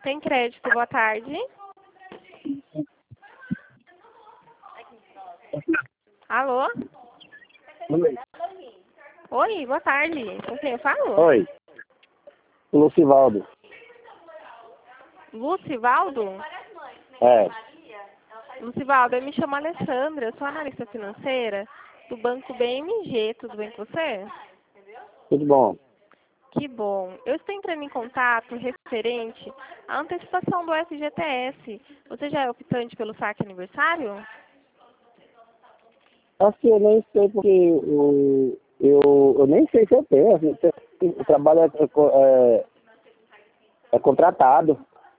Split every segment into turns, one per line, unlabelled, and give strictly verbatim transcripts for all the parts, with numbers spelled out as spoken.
Tem crédito, boa tarde. Alô?
Oi.
Oi, boa tarde. Com quem eu falo?
Oi. Lucivaldo.
Lucivaldo?
É.
Lucivaldo, eu me chamo Alessandra, eu sou analista financeira do Banco B M G, tudo bem com você?
Tudo bom.
Que bom. Eu estou entrando em contato referente à antecipação do F G T S. Você já é optante pelo saque aniversário?
Assim, eu nem sei porque eu, eu, eu nem sei se eu tenho. Assim, o trabalho é, é, é contratado.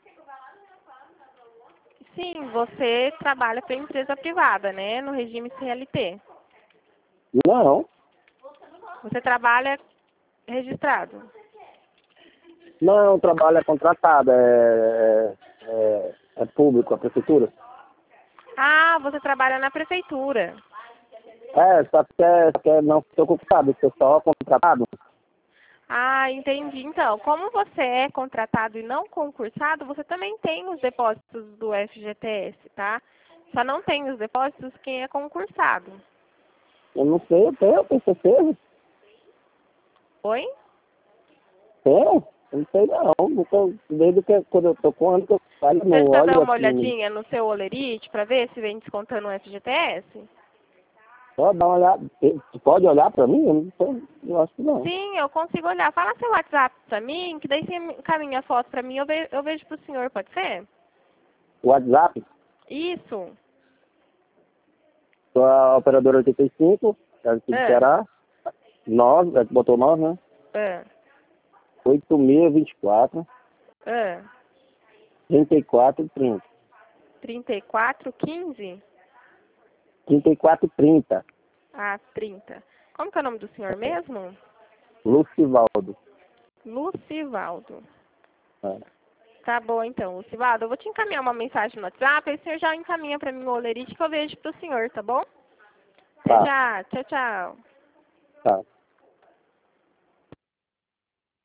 Sim, você trabalha para empresa privada, né? No regime C L T.
Não.
Você trabalha registrado?
Não, o trabalho é contratado. É, é, é público, a prefeitura.
Ah, você trabalha na prefeitura.
É, só que, é, só que é não estou ocupado, eu só contratado.
Ah, entendi. Então, como você é contratado e não concursado, você também tem os depósitos do F G T S, tá? Só não tem os depósitos quem é concursado.
Eu não sei, eu tenho, eu tenho certeza.
Oi?
Tenho? Eu não sei não. Nunca- Desde que quando eu tô com ano que eu saio
Você
no
já deu
óleo
uma
assim.
olhadinha no seu olerite para ver se vem descontando o F G T S?
Pode dar uma olhada. Você pode olhar pra mim? Eu, não sei, eu acho que não.
Sim, eu consigo olhar. Fala seu WhatsApp pra mim, que daí você encaminha a foto pra mim, eu, ve eu vejo pro senhor, pode ser?
WhatsApp,
Isso.
sou a operadora oitenta e cinco, é aqui do
É.
Ceará. nove, é que botou nove, né?
É.
oito mil e vinte e quatro,
É.
trinta e quatro, trinta.
trinta e quatro, quinze?
trinta e quatro, trinta.
Ah, trinta. Como que é o nome do senhor mesmo?
Lucivaldo.
Lucivaldo.
É.
Tá bom, então, Lucivaldo. Eu vou te encaminhar uma mensagem no WhatsApp, aí o senhor já encaminha pra mim o olerite que eu vejo pro senhor, tá bom? Até
Tá,
já. Tchau, tchau.
tá.